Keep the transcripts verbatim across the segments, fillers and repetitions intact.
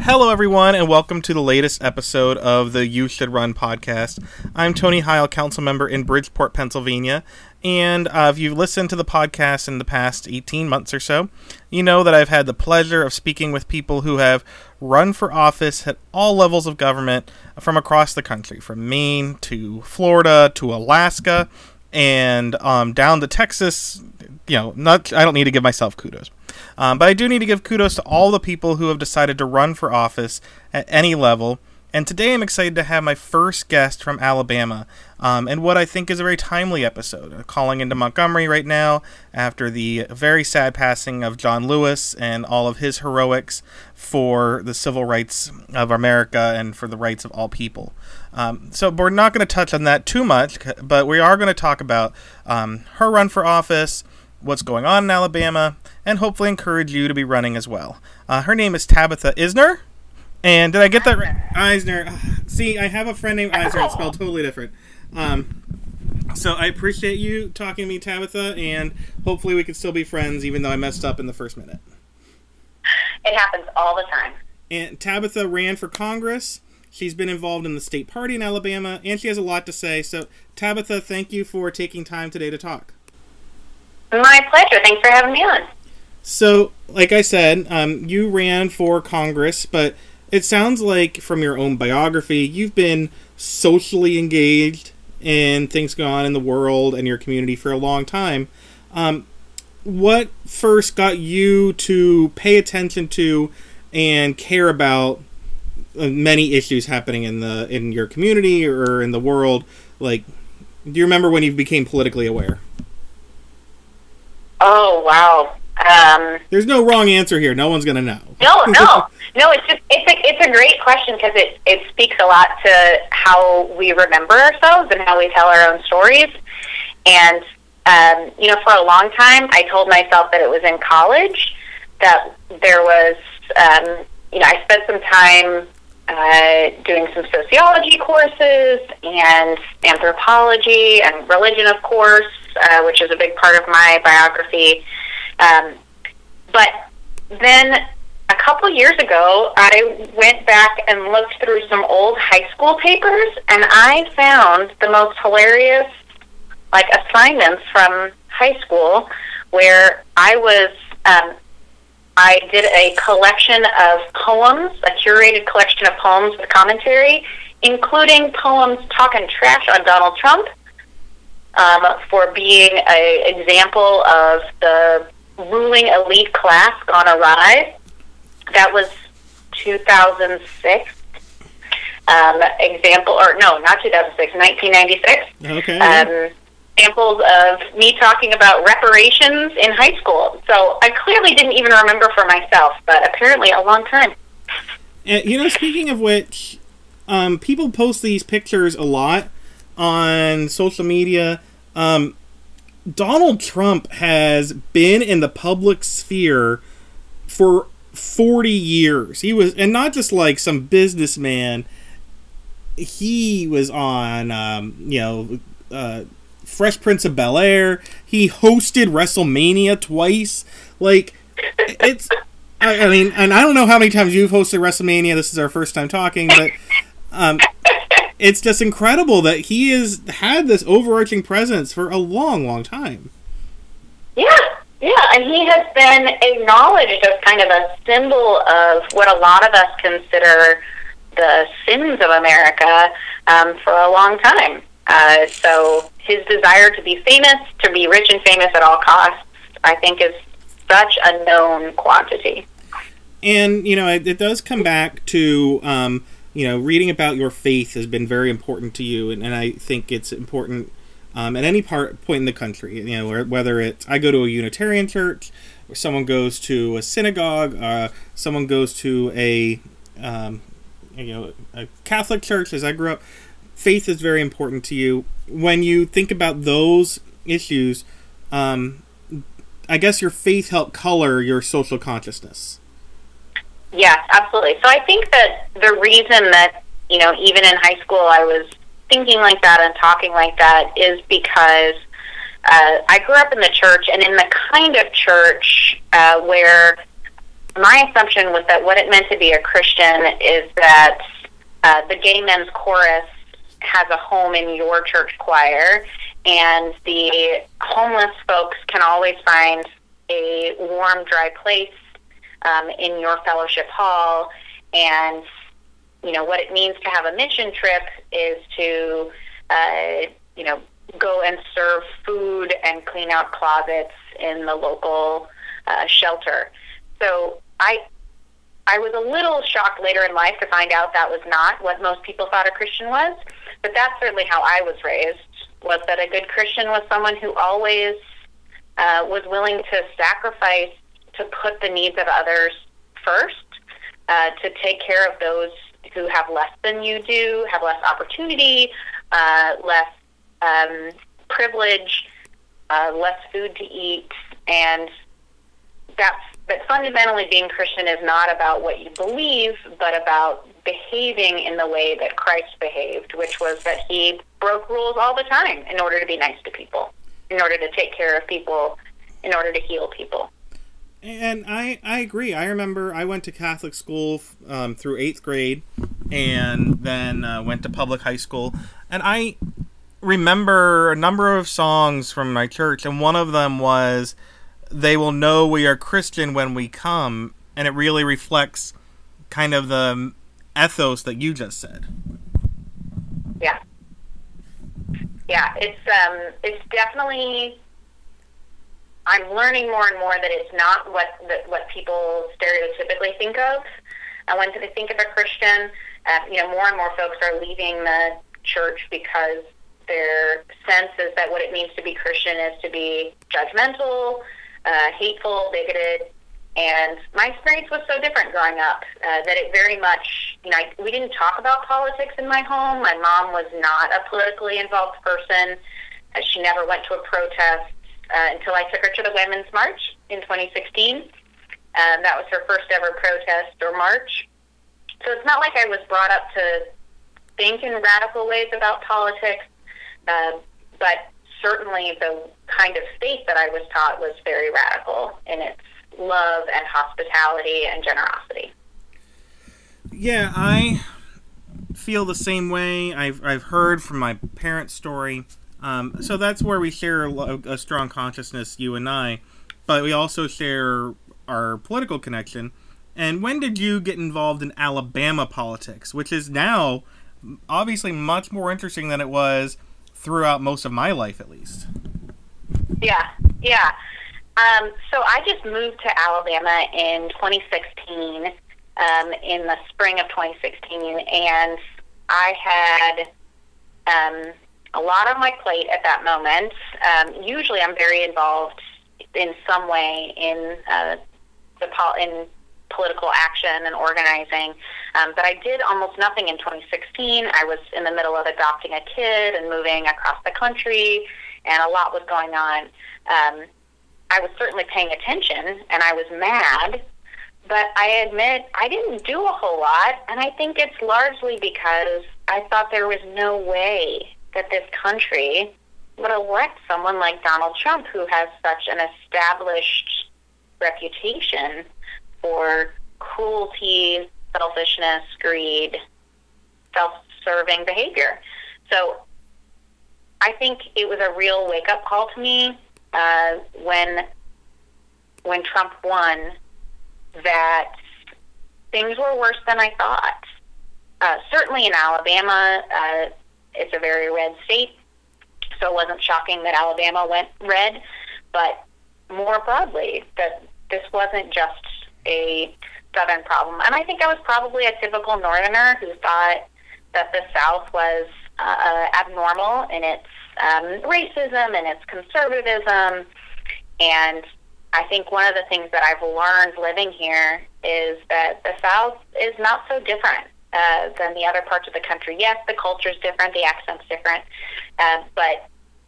Hello, everyone, and welcome to the latest episode of the You Should Run podcast. I'm Tony Heil, council member in Bridgeport, Pennsylvania, and uh, if you've listened to the podcast in the past eighteen months or so, you know that I've had the pleasure of speaking with people who have run for office at all levels of government from across the country, from Maine to Florida to Alaska, and um, down to Texas. You know, not I don't need to give myself kudos. Um, but I do need to give kudos to all the people who have decided to run for office at any level. And today I'm excited to have my first guest from Alabama, um, and what I think is a very timely episode. Uh, calling into Montgomery right now after the very sad passing of John Lewis and all of his heroics for the civil rights of America and for the rights of all people. Um, so we're not going to touch on that too much, but we are going to talk about um, her run for office, what's going on in Alabama, and hopefully encourage you to be running as well. Uh, her name is Tabitha Isner, and did I get that right? Eisner. See, I have a friend named Eisner. It's spelled totally different. Um, so I appreciate you talking to me, Tabitha, and hopefully we can still be friends, even though I messed up in the first minute. It happens all the time. And Tabitha ran for Congress. She's been involved in the state party in Alabama, and she has a lot to say. So, Tabitha, thank you for taking time today to talk. My pleasure. Thanks for having me on. So, like I said, um, you ran for Congress, but it sounds like from your own biography, you've been socially engaged in things going on in the world and your community for a long time. Um, what first got you to pay attention to and care about uh, many issues happening in the in your community or in the world? Like, do you remember when you became politically aware? Oh, wow. Um, There's no wrong answer here. No one's going to know. no, no. No, it's just, it's a, it's a great question because it, it speaks a lot to how we remember ourselves and how we tell our own stories. And, um, you know, for a long time, I told myself that it was in college that there was, um, you know, I spent some time uh, doing some sociology courses and anthropology and religion, of course, uh, which is a big part of my biography. Um, but then a couple years ago, I went back and looked through some old high school papers, and I found the most hilarious, like, assignments from high school where I was, um, I did a collection of poems, a curated collection of poems with commentary, including poems talking trash on Donald Trump, um, for being an example of the ruling elite class gone awry. That was two thousand six. Um, example, or no, not two thousand six, nineteen ninety-six. Okay. Um, examples of me talking about reparations in high school. So I clearly didn't even remember for myself, but apparently a long time. And, you know, speaking of which, um, people post these pictures a lot on social media. Um, Donald Trump has been in the public sphere for forty years. He was, and not just like some businessman. He was on, um, you know, uh, Fresh Prince of Bel-Air. He hosted WrestleMania twice. Like, it's, I, I mean, and I don't know how many times you've hosted WrestleMania. This is our first time talking, but um, it's just incredible that he has had this overarching presence for a long, long time. Yeah, yeah, and he has been acknowledged as kind of a symbol of what a lot of us consider the sins of America um, for a long time. Uh, so his desire to be famous, to be rich and famous at all costs, I think is such a known quantity. And, you know, it, it does come back to, um, you know, reading about your faith has been very important to you, and, and I think it's important um, at any part point in the country. You know, whether it's, I go to a Unitarian church, or someone goes to a synagogue, uh, someone goes to a, um, you know, a Catholic church, as I grew up, faith is very important to you. When you think about those issues, um, I guess your faith helped color your social consciousness. Yes, absolutely. So I think that the reason that, you know, even in high school I was thinking like that and talking like that is because uh, I grew up in the church, and in the kind of church uh, where my assumption was that what it meant to be a Christian is that uh, the gay men's chorus has a home in your church choir, and the homeless folks can always find a warm, dry place um, in your fellowship hall. And, you know, what it means to have a mission trip is to, uh, you know, go and serve food and clean out closets in the local uh, shelter. So I I was a little shocked later in life to find out that was not what most people thought a Christian was, but that's certainly how I was raised, was that a good Christian was someone who always uh, was willing to sacrifice, to put the needs of others first, uh, to take care of those who have less than you do, have less opportunity, uh, less um, privilege, uh, less food to eat, and that's But fundamentally, being Christian is not about what you believe, but about behaving in the way that Christ behaved, which was that he broke rules all the time in order to be nice to people, in order to take care of people, in order to heal people. And I, I agree. I remember I went to Catholic school um, through eighth grade and then uh, went to public high school. And I remember a number of songs from my church, and one of them was, "They will know we are Christian when we come," and it really reflects kind of the ethos that you just said. Yeah, yeah, it's um, it's definitely. I'm learning more and more that it's not what the, what people stereotypically think of. And when they think of a Christian, uh, you know, more and more folks are leaving the church because their sense is that what it means to be Christian is to be judgmental, Uh, hateful, bigoted, and my experience was so different growing up uh, that it very much, you know, I, we didn't talk about politics in my home. My mom was not a politically involved person. Uh, she never went to a protest uh, until I took her to the Women's March in twenty sixteen. Um, that was her first ever protest or march. So it's not like I was brought up to think in radical ways about politics, uh, but certainly the kind of faith that I was taught was very radical in its love and hospitality and generosity. Yeah, I feel the same way. I've I've heard from my parents' story. Um, so that's where we share a, a strong consciousness, you and I. But we also share our political connection. And when did you get involved in Alabama politics, which is now obviously much more interesting than it was throughout most of my life, at least? Yeah, yeah. Um, so I just moved to Alabama in twenty sixteen, um, in the spring of twenty sixteen, and I had um, a lot on my plate at that moment. Um, usually I'm very involved in some way in uh, the pol- in political action and organizing, um, but I did almost nothing in twenty sixteen. I was in the middle of adopting a kid and moving across the country, and a lot was going on. Um, I was certainly paying attention, and I was mad, but I admit I didn't do a whole lot, and I think it's largely because I thought there was no way that this country would elect someone like Donald Trump, who has such an established reputation for cruelty, selfishness, greed, self-serving behavior. So I think it was a real wake-up call to me uh, when when Trump won, that things were worse than I thought. Uh, certainly in Alabama, uh, it's a very red state, so it wasn't shocking that Alabama went red, but more broadly, that this wasn't just a Southern problem. And I think I was probably a typical Northerner who thought that the South was uh, abnormal in its um, racism and its conservatism. And I think one of the things that I've learned living here is that the South is not so different uh, than the other parts of the country. Yes, the culture's different, the accent's different, uh, but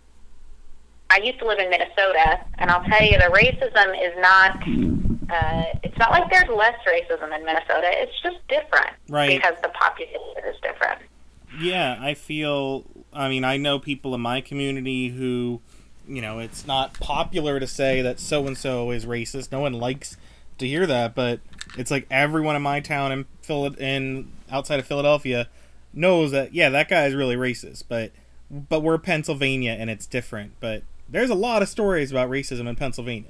I used to live in Minnesota, and I'll tell you, the racism is not, uh, it's not like there's less racism in Minnesota. It's just different. Right. Because the population is different. Yeah, I feel, I mean, I know people in my community who, you know, it's not popular to say that so-and-so is racist. No one likes to hear that, but It's like everyone in my town in Phil in outside of Philadelphia knows that yeah, that guy is really racist, but but we're Pennsylvania and it's different. But there's a lot of stories about racism in Pennsylvania.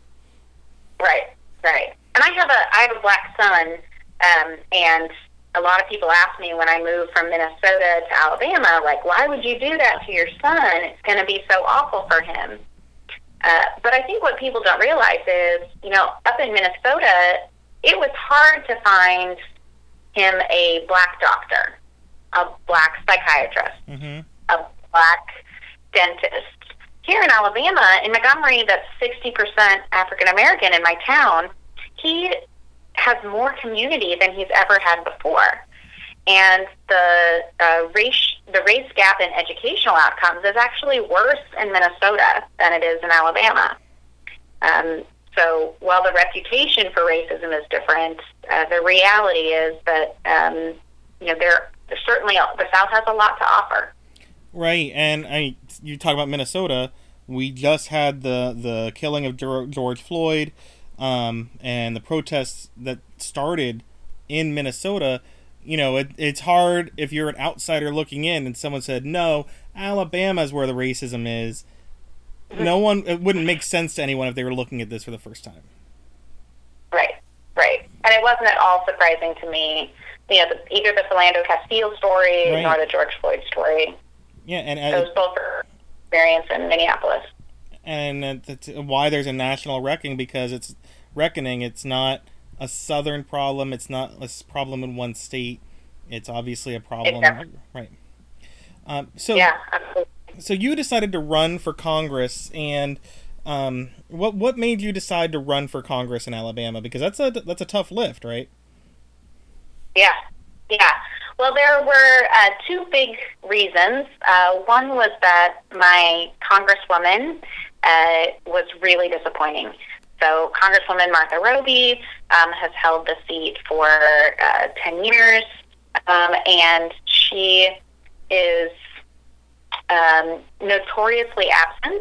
Right, right. And I have a I have a black son, um, and a lot of people ask me when I moved from Minnesota to Alabama, like, why would you do that to your son? It's going to be so awful for him. Uh, but I think what people don't realize is, you know, up in Minnesota, it was hard to find him a black doctor, a black psychiatrist, mm-hmm. a black dentist. Here in Alabama, in Montgomery, that's sixty percent African American in my town. He has more community than he's ever had before. And the uh, race the race gap in educational outcomes is actually worse in Minnesota than it is in Alabama. Um, so while the reputation for racism is different, uh, the reality is that um, you know there certainly the South has a lot to offer. Right, and I you talk about Minnesota. We just had the the killing of George Floyd, um, and the protests that started in Minnesota. You know, it, it's hard if you're an outsider looking in and someone said, no, Alabama is where the racism is. No one, it wouldn't make sense to anyone if they were looking at this for the first time. Right, right. And it wasn't at all surprising to me, you know, the, either the Philando Castile story right. nor the George Floyd story. Yeah, and uh, those both are experience in Minneapolis. And uh, that's why there's a national reckoning, because it's reckoning. It's not a southern problem. It's not a problem in one state. It's obviously a problem. Exactly. Right. Um, so, yeah, absolutely. So you decided to run for Congress, and um, what what made you decide to run for Congress in Alabama? Because that's a that's a tough lift, right? Yeah, yeah. Well, there were uh, two big reasons. Uh, one was that my congresswoman uh, was really disappointing. So Congresswoman Martha Roby um, has held the seat for uh, ten years, um, and she is um, notoriously absent.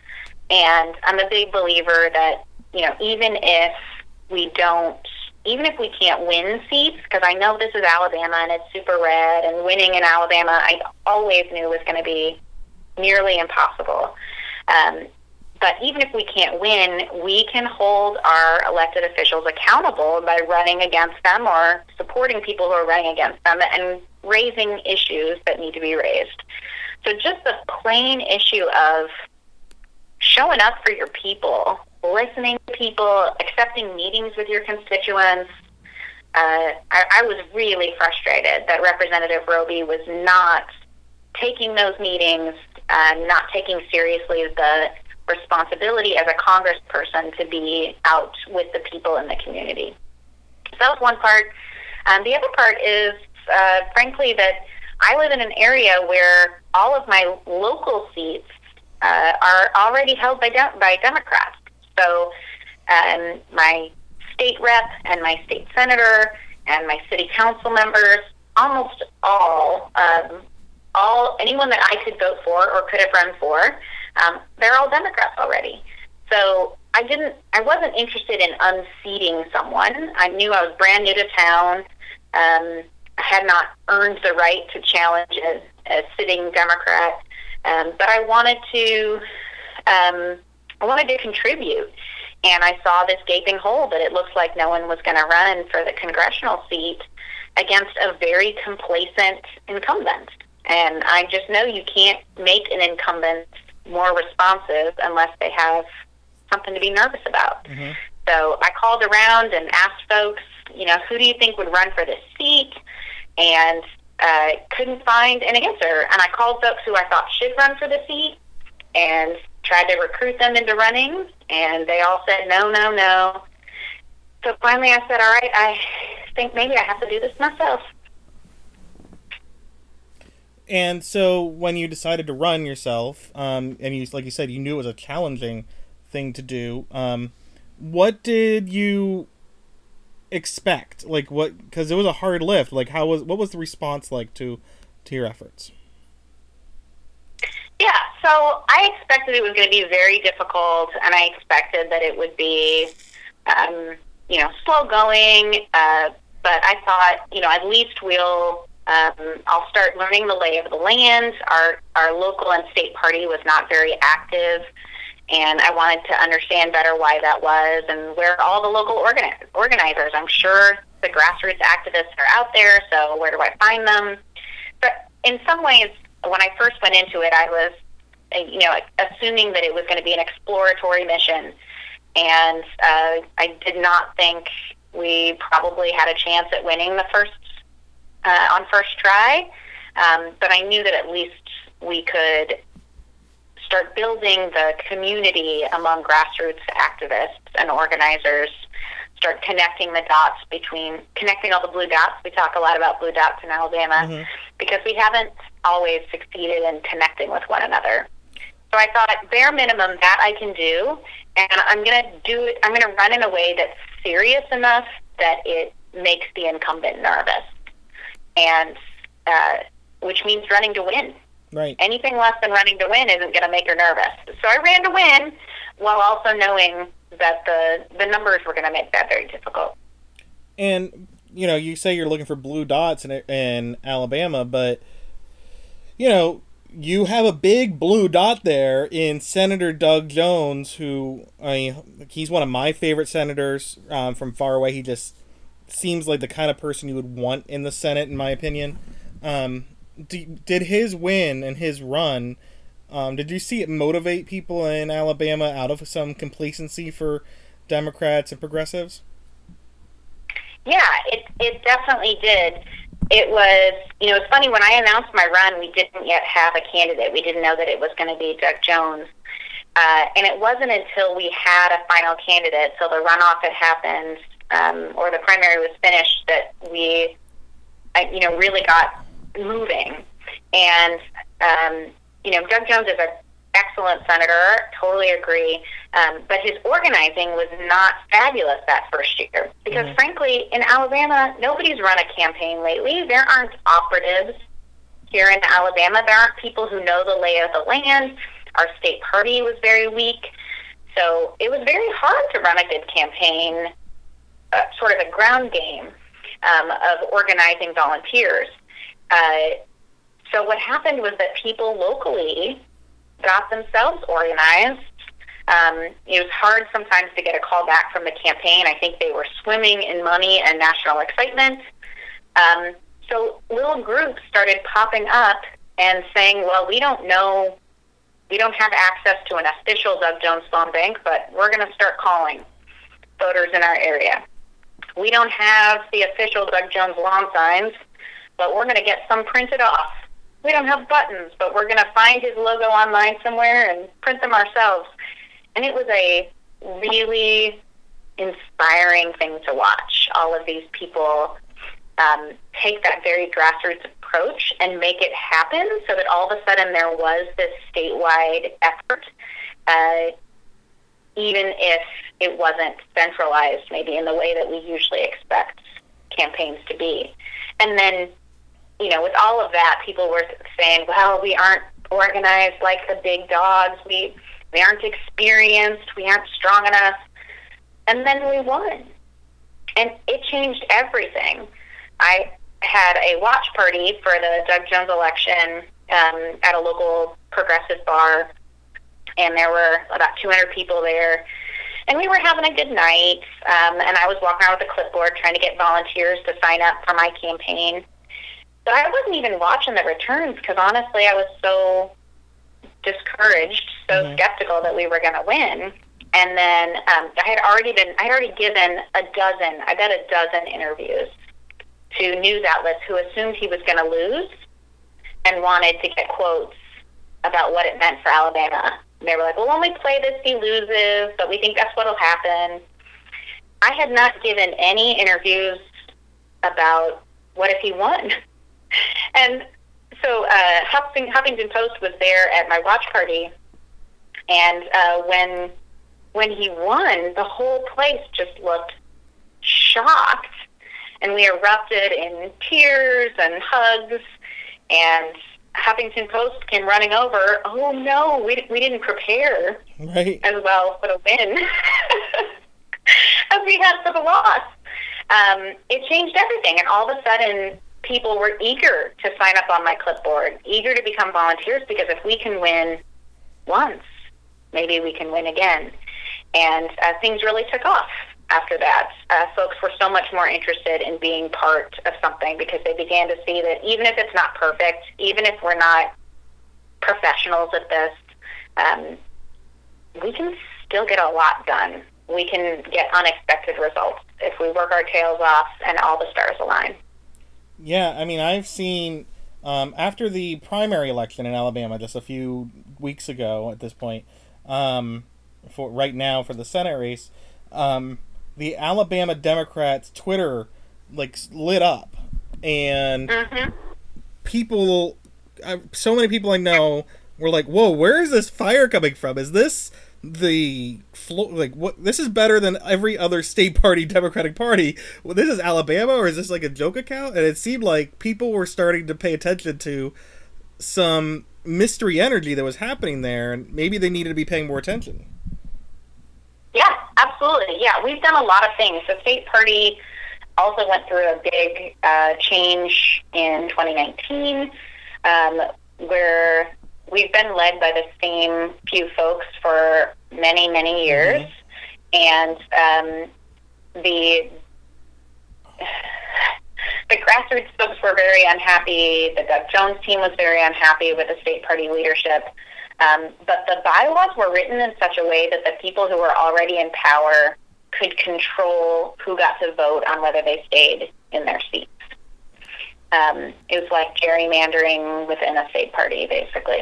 And I'm a big believer that, you know, even if we don't, even if we can't win seats, because I know this is Alabama and it's super red, and winning in Alabama I always knew was going to be nearly impossible. Um, But even if we can't win, we can hold our elected officials accountable by running against them or supporting people who are running against them and raising issues that need to be raised. So just the plain issue of showing up for your people, listening to people, accepting meetings with your constituents. Uh, I, I was really frustrated that Representative Roby was not taking those meetings, uh, not taking seriously the responsibility as a congressperson to be out with the people in the community. So that was one part. Um, the other part is, uh, frankly, that I live in an area where all of my local seats uh, are already held by de- by Democrats. So um, my state rep and my state senator and my city council members, almost all, um, all anyone that I could vote for or could have run for, Um, they're all Democrats already. So I didn't, I wasn't interested in unseating someone. I knew I was brand new to town. Um, I had not earned the right to challenge a, a sitting Democrat. Um, but I wanted to, um, I wanted to contribute. And I saw this gaping hole that it looks like no one was going to run for the congressional seat against a very complacent incumbent. And I just know you can't make an incumbent more responsive unless they have something to be nervous about. Mm-hmm. So I called around and asked folks, you know, who do you think would run for this seat? And uh, couldn't find an answer. And I called folks who I thought should run for the seat and tried to recruit them into running, and they all said no, no, no. So finally I said, all right, I think maybe I have to do this myself. And so when you decided to run yourself, um, and you, like you said, you knew it was a challenging thing to do, um, what did you expect? Like what, because it was a hard lift. Like how was, what was the response like to, to your efforts? Yeah, so I expected it was going to be very difficult, and I expected that it would be, um, you know, slow going. Uh, but I thought, you know, at least we'll, um, I'll start learning the lay of the land. Our, our local and state party was not very active, and I wanted to understand better why that was and where all the local organi- organizers. I'm sure the grassroots activists are out there, so where do I find them? But in some ways, when I first went into it, I was, you know, assuming that it was going to be an exploratory mission, and uh, I did not think we probably had a chance at winning the first uh, on first try, um, but I knew that at least we could start building the community among grassroots activists and organizers, start connecting the dots between, connecting all the blue dots. We talk a lot about blue dots in Alabama, mm-hmm. because we haven't always succeeded in connecting with one another. So I thought, bare minimum, that I can do, and I'm going to do it, I'm going to run in a way that's serious enough that it makes the incumbent nervous, and uh, which means running to win. Right. Anything less than running to win isn't going to make her nervous. So I ran to win, while also knowing that the the numbers were going to make that very difficult. And, you know, you say you're looking for blue dots in, in Alabama, but, you know, you have a big blue dot there in Senator Doug Jones, who, I mean, he's one of my favorite senators um, from far away. He just seems like the kind of person you would want in the Senate, in my opinion. Um, d- did his win and his run, um, did you see it motivate people in Alabama out of some complacency for Democrats and progressives? Yeah, it it definitely did. It was, you know, it's funny, when I announced my run, we didn't yet have a candidate. We didn't know that it was going to be Doug Jones. Uh, and it wasn't until we had a final candidate, so the runoff had happened, um, or the primary was finished, that we, I, you know, really got moving. And, um, you know, Doug Jones is an excellent senator, totally agree. Um, but his organizing was not fabulous that first year. Because, mm-hmm. frankly, in Alabama, nobody's run a campaign lately. There aren't operatives here in Alabama. There aren't people who know the lay of the land. Our state party was very weak. So it was very hard to run a good campaign, uh, sort of a ground game um, of organizing volunteers. Uh, so what happened was that people locally got themselves organized. Um, it was hard sometimes to get a call back from the campaign. I think they were swimming in money and national excitement. Um, so little groups started popping up and saying, well, we don't know, we don't have access to an official Doug Jones phone bank, but we're going to start calling voters in our area. We don't have the official Doug Jones lawn signs, but we're going to get some printed off. We don't have buttons, but we're going to find his logo online somewhere and print them ourselves. And it was a really inspiring thing to watch. All of these people um, take that very grassroots approach and make it happen, so that all of a sudden there was this statewide effort, uh, even if it wasn't centralized maybe in the way that we usually expect campaigns to be. And then, you know, with all of that, people were saying, well, we aren't organized like the big dogs. We we aren't experienced. We aren't strong enough. And then we won. And it changed everything. I had a watch party for the Doug Jones election um, at a local progressive bar, and there were about two hundred people there. And we were having a good night, um, and I was walking around with a clipboard trying to get volunteers to sign up for my campaign. But I wasn't even watching the returns because, honestly, I was so discouraged, so mm-hmm. skeptical that we were going to win. And then um, I had already been, I had already given a dozen, I bet a dozen interviews to news outlets who assumed he was going to lose and wanted to get quotes about what it meant for Alabama. And they were like, we'll only play this if he loses, but we think that's what will happen. I had not given any interviews about what if he won. And so uh, Huffing, Huffington Post was there at my watch party, and uh, when when he won, the whole place just looked shocked, and we erupted in tears and hugs, and Huffington Post came running over. Oh no, we we didn't prepare right. as well for the win. And because we had for the loss. Um, it changed everything, and all of a sudden, people were eager to sign up on my clipboard, eager to become volunteers, because if we can win once, maybe we can win again. And uh, things really took off after that. Uh, folks were so much more interested in being part of something because they began to see that even if it's not perfect, even if we're not professionals at this, um, we can still get a lot done. We can get unexpected results if we work our tails off and all the stars align. Yeah, I mean, I've seen, um, after the primary election in Alabama just a few weeks ago at this point, um, for right now for the Senate race, um, the Alabama Democrats' Twitter, like, lit up. And mm-hmm. people, uh, so many people I know were like, whoa, where is this fire coming from? Is this the flo- like what this is better than every other state party Democratic Party? Well, this is Alabama, or is this like a joke account? And it seemed like people were starting to pay attention to some mystery energy that was happening there, and maybe they needed to be paying more attention. Yeah, absolutely. Yeah, we've done a lot of things. The state party also went through a big uh, change in twenty nineteen, um, where we've been led by the same few folks for many, many years. Mm-hmm. And um, the the grassroots folks were very unhappy. The Doug Jones team was very unhappy with the state party leadership. Um, but the bylaws were written in such a way that the people who were already in power could control who got to vote on whether they stayed in their seats. Um, it was like gerrymandering within a state party, basically.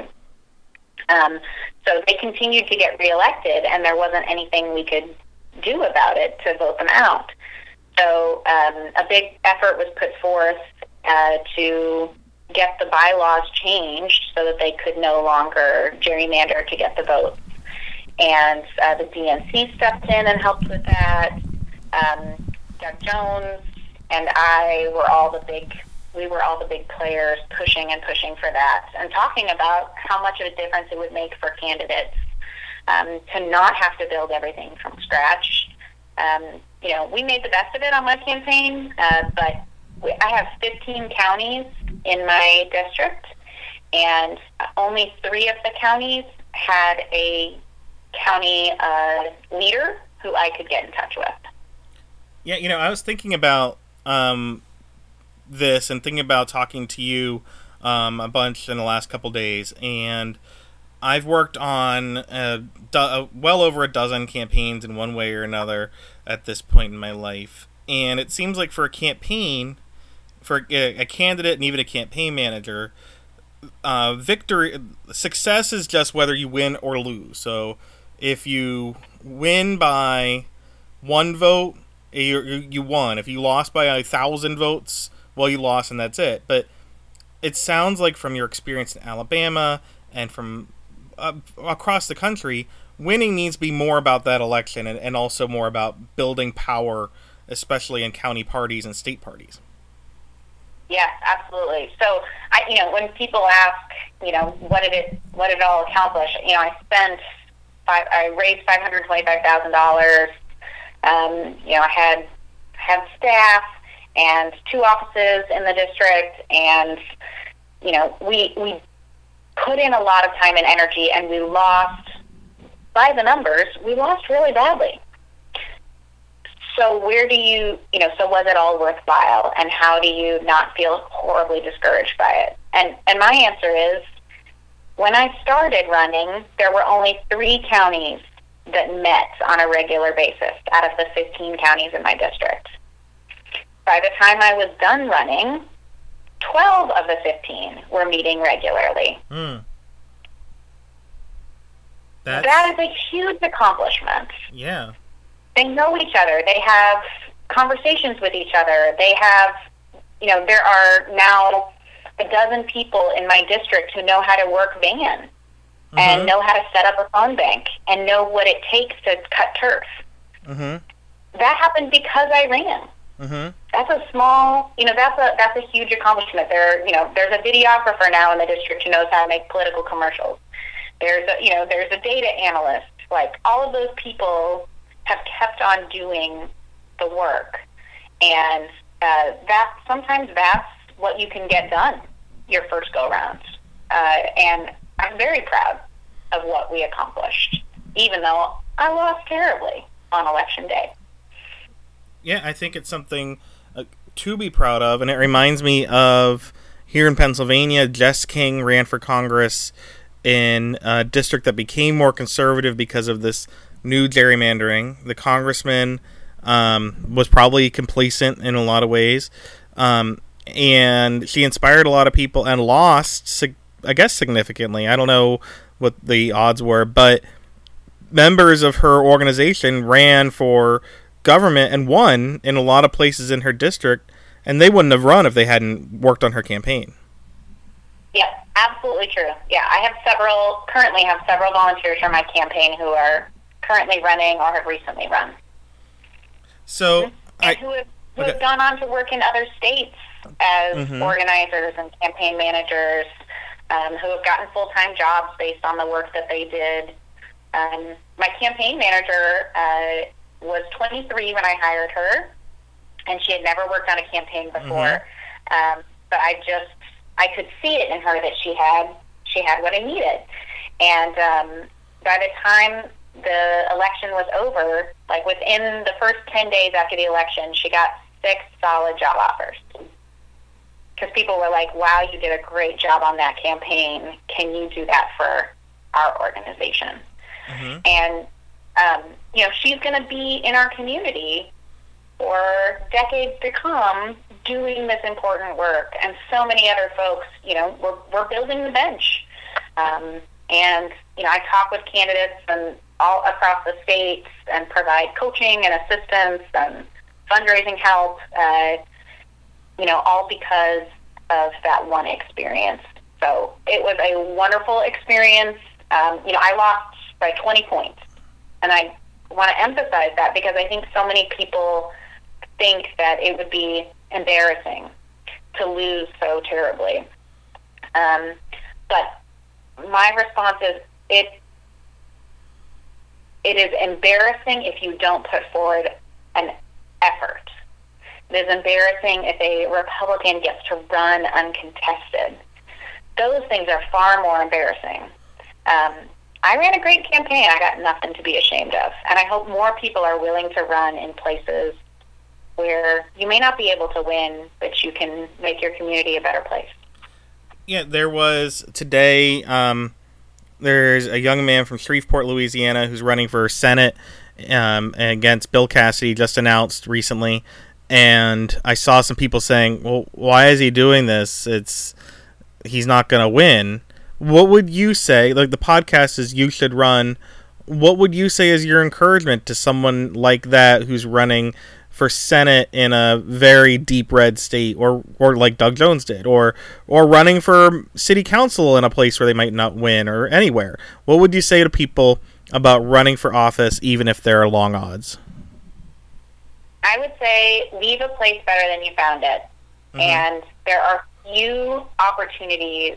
Um, so they continued to get reelected, and there wasn't anything we could do about it to vote them out. So um, a big effort was put forth uh, to get the bylaws changed so that they could no longer gerrymander to get the votes. And uh, the D N C stepped in and helped with that. Um, Doug Jones and I were all the big we were all the big players pushing and pushing for that, and talking about how much of a difference it would make for candidates um, to not have to build everything from scratch. Um, you know, we made the best of it on my campaign, uh, but we, I have fifteen counties in my district, and only three of the counties had a county uh, leader who I could get in touch with. Yeah, you know, I was thinking about um, this and thinking about talking to you um, a bunch in the last couple days, and I've worked on a do- well over a dozen campaigns in one way or another at this point in my life, and it seems like for a campaign, for a, a candidate and even a campaign manager, uh, victory, success is just whether you win or lose. So if you win by one vote, you, you won. If you lost by a thousand votes, well, you lost and that's it. But it sounds like from your experience in Alabama and from uh, across the country, winning needs to be more about that election and, and also more about building power, especially in county parties and state parties. Yes, absolutely. So, I, you know, when people ask, you know, what did it, what did it all accomplish? You know, I spent, five, I raised five hundred twenty-five thousand dollars. Um, you know, I had had staff and two offices in the district, and you know, we we put in a lot of time and energy, and we lost by the numbers. We lost really badly. So where do you, you know, so was it all worthwhile, and how do you not feel horribly discouraged by it? And and my answer is, when I started running, there were only three counties that met on a regular basis out of the fifteen counties in my district. By the time I was done running, twelve of the fifteen were meeting regularly. Mm. That is a huge accomplishment. Yeah. They know each other. They have conversations with each other. They have, you know, there are now a dozen people in my district who know how to work van mm-hmm. and know how to set up a phone bank and know what it takes to cut turf. Mm-hmm. That happened because I ran. Mm-hmm. That's a small, you know, that's a that's a huge accomplishment. There, you know, there's a videographer now in the district who knows how to make political commercials. There's a, you know, there's a data analyst. Like, all of those people have kept on doing the work. And uh, that sometimes that's what you can get done your first go-round. Uh, and I'm very proud of what we accomplished, even though I lost terribly on election day. Yeah, I think it's something uh, to be proud of, and it reminds me of here in Pennsylvania, Jess King ran for Congress in a district that became more conservative because of this new gerrymandering. The congressman um, was probably complacent in a lot of ways, um, and she inspired a lot of people and lost, I guess, significantly. I don't know what the odds were, but members of her organization ran for government and won in a lot of places in her district, and they wouldn't have run if they hadn't worked on her campaign. Yeah, absolutely true. Yeah, I have several, currently have several volunteers from my campaign who are currently running or have recently run. So, and I, who have, who okay. have gone on to work in other states as mm-hmm. organizers and campaign managers, um, who have gotten full-time jobs based on the work that they did. Um, my campaign manager uh, was twenty-three when I hired her, and she had never worked on a campaign before. Mm-hmm. Um, but I just, I could see it in her that she had, she had what I needed. And um, by the time the election was over, like within the first ten days after the election, she got six solid job offers. Because people were like, wow, you did a great job on that campaign. Can you do that for our organization? Mm-hmm. And, um, you know, she's going to be in our community for decades to come doing this important work. And so many other folks, you know, we're, we're building the bench. Um, and, you know, I talk with candidates and all across the states and provide coaching and assistance and fundraising help, uh, you know, all because of that one experience. So it was a wonderful experience. Um, you know, I lost by twenty points. And I want to emphasize that because I think so many people think that it would be embarrassing to lose so terribly. Um, but my response is it it is embarrassing if you don't put forward an effort. It is embarrassing if a Republican gets to run uncontested. Those things are far more embarrassing. Um, I ran a great campaign. I got nothing to be ashamed of. And I hope more people are willing to run in places where you may not be able to win, but you can make your community a better place. Yeah, there was today, um, there's a young man from Shreveport, Louisiana, who's running for Senate um, against Bill Cassidy, just announced recently. And I saw some people saying, well, why is he doing this? It's he's not going to win. What would you say, like the podcast is You Should Run, what would you say is your encouragement to someone like that who's running for Senate in a very deep red state, or or like Doug Jones did, or or running for city council in a place where they might not win, or anywhere? What would you say to people about running for office even if there are long odds? I would say leave a place better than you found it. Mm-hmm. And there are few opportunities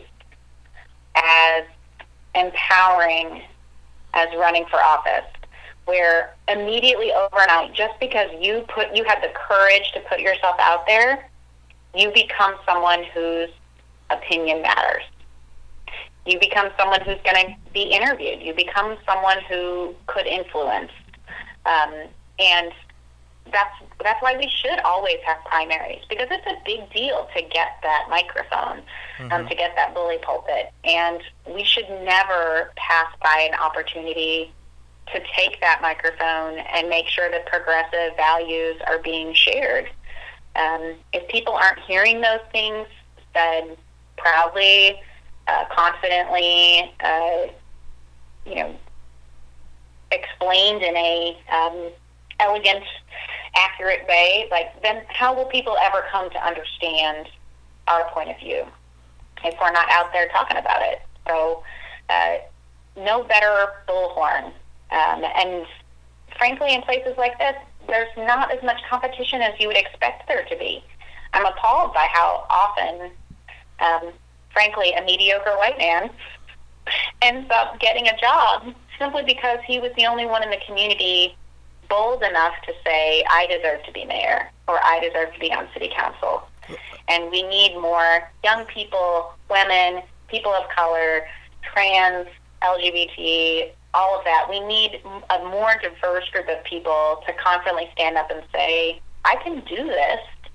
as empowering as running for office, where immediately overnight, just because you put you had the courage to put yourself out there, you become someone whose opinion matters. You become someone who's going to be interviewed. You become someone who could influence. Um, and that's that's why we should always have primaries, because it's a big deal to get that microphone, mm-hmm. um, to get that bully pulpit. And we should never pass by an opportunity to take that microphone and make sure that progressive values are being shared. Um, if people aren't hearing those things said proudly, uh, confidently, uh, you know, explained in a um, elegant, accurate way, like, then how will people ever come to understand our point of view if we're not out there talking about it? So, uh, no better bullhorn. Um, and frankly, in places like this, there's not as much competition as you would expect there to be. I'm appalled by how often, um, frankly, a mediocre white man ends up getting a job simply because he was the only one in the community bold enough to say, I deserve to be mayor, or I deserve to be on city council. And we need more young people, women, people of color, trans, L G B T, all of that. We need a more diverse group of people to confidently stand up and say, I can do this,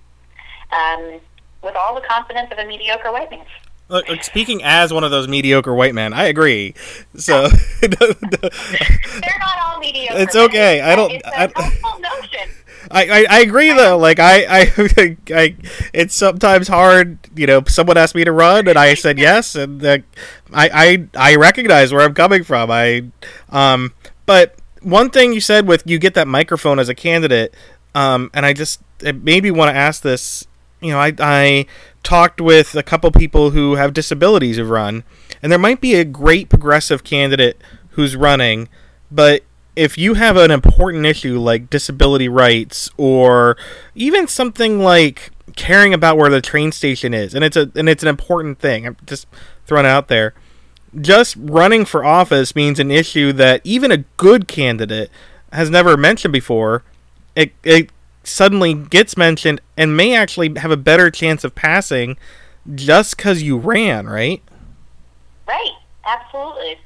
um, with all the confidence of a mediocre white man. Look, look, speaking as one of those mediocre white men, I agree. So they're not all mediocre. It's okay. Men. I don't. It's a I, helpful notion. I, I, I agree though. Like I, I, I, it's sometimes hard. You know, someone asked me to run, and I said yes, and uh, I, I, I recognize where I'm coming from. I, um, but one thing you said with you get that microphone as a candidate, um, and I just it made me want to ask this. You know, I, I talked with a couple people who have disabilities who've run, and there might be a great progressive candidate who's running, but if you have an important issue like disability rights or even something like caring about where the train station is, and it's a and it's an important thing, I'm just throwing it out there, just running for office means an issue that even a good candidate has never mentioned before. It it suddenly gets mentioned and may actually have a better chance of passing just because you ran, right? Right. Absolutely.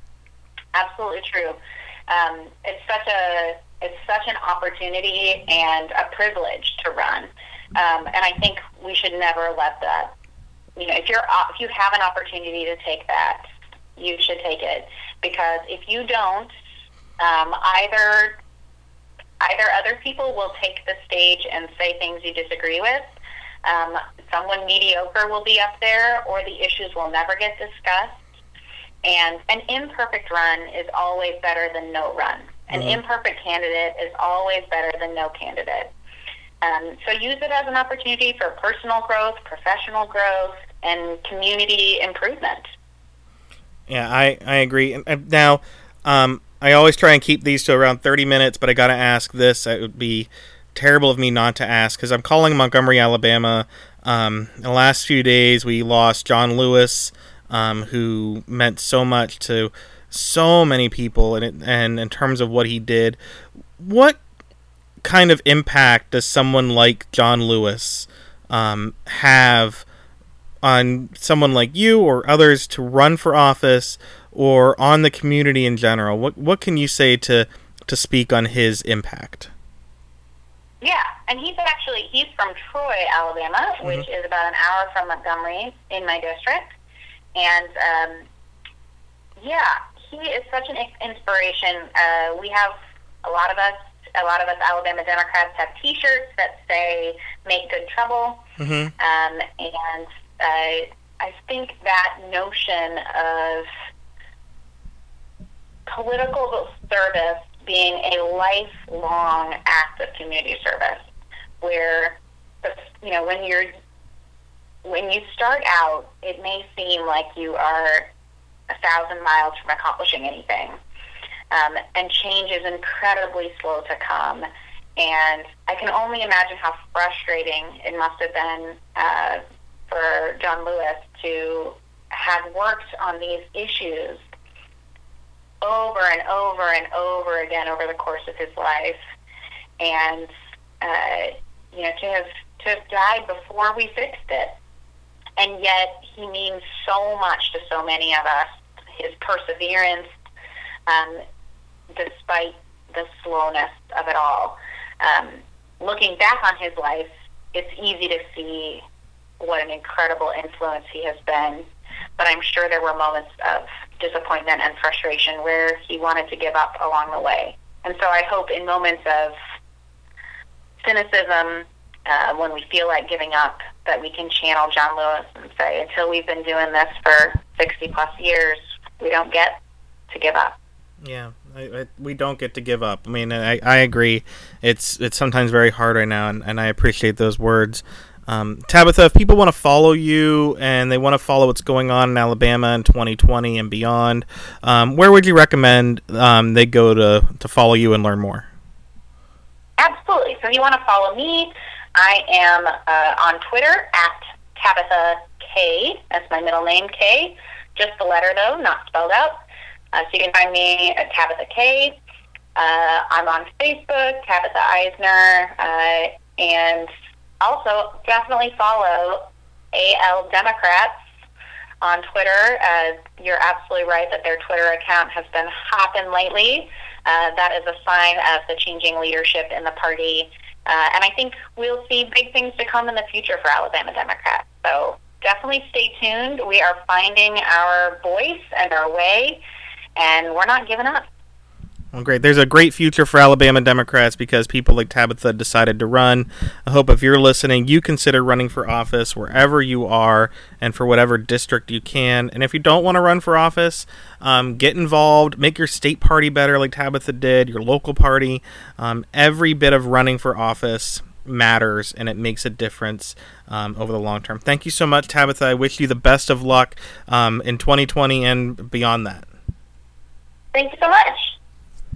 Absolutely true. Um, it's such a it's such an opportunity and a privilege to run, um, and I think we should never let that. You know, if you're if you have an opportunity to take that, you should take it, because if you don't, um, either either other people will take the stage and say things you disagree with. Um, someone mediocre will be up there, or the issues will never get discussed. And an imperfect run is always better than no run. An mm-hmm. imperfect candidate is always better than no candidate. Um, so use it as an opportunity for personal growth, professional growth, and community improvement. Yeah, I, I agree. And now, um, I always try and keep these to around thirty minutes, but I got to ask this. It would be terrible of me not to ask, because I'm calling Montgomery, Alabama. Um, in the last few days, we lost John Lewis, Um, who meant so much to so many people, and, it, and in terms of what he did. What kind of impact does someone like John Lewis um, have on someone like you or others to run for office, or on the community in general? What what can you say to to speak on his impact? Yeah, and he's actually he's from Troy, Alabama, mm-hmm. which is about an hour from Montgomery in my district. And, um, yeah, he is such an inspiration. Uh, we have a lot of us, a lot of us Alabama Democrats have T-shirts that say, make good trouble. Mm-hmm. Um, and uh, I think that notion of political service being a lifelong act of community service, where, you know, when you're When you start out, it may seem like you are a thousand miles from accomplishing anything. Um, and change is incredibly slow to come. And I can only imagine how frustrating it must have been uh, for John Lewis to have worked on these issues over and over and over again over the course of his life. And, uh, you know, to have, to have died before we fixed it. And yet he means so much to so many of us, his perseverance, um, despite the slowness of it all. Um, looking back on his life, it's easy to see what an incredible influence he has been. But I'm sure there were moments of disappointment and frustration where he wanted to give up along the way. And so I hope in moments of cynicism, uh, when we feel like giving up, that we can channel John Lewis and say, until we've been doing this for sixty plus years, we don't get to give up. Yeah, I, I, we don't get to give up. I mean, I, I agree. It's it's sometimes very hard right now, and, and I appreciate those words. Um, Tabitha, if people want to follow you and they want to follow what's going on in Alabama in twenty twenty and beyond, um, where would you recommend um, they go to, to follow you and learn more? Absolutely. So if you want to follow me, I am uh, on Twitter at Tabitha K. That's my middle name, K. Just the letter, though, not spelled out. Uh, so you can find me at Tabitha K. Uh, I'm on Facebook, Tabitha Eisner, uh, and also definitely follow A L Democrats on Twitter. Uh, you're absolutely right that their Twitter account has been hopping lately. Uh, that is a sign of the changing leadership in the party. Uh, and I think we'll see big things to come in the future for Alabama Democrats. So definitely stay tuned. We are finding our voice and our way, and we're not giving up. Well, great. There's a great future for Alabama Democrats because people like Tabitha decided to run. I hope if you're listening, you consider running for office wherever you are and for whatever district you can. And if you don't want to run for office, um, get involved. Make your state party better like Tabitha did, your local party. Um, every bit of running for office matters, and it makes a difference um, over the long term. Thank you so much, Tabitha. I wish you the best of luck um, in twenty twenty and beyond that. Thank you so much.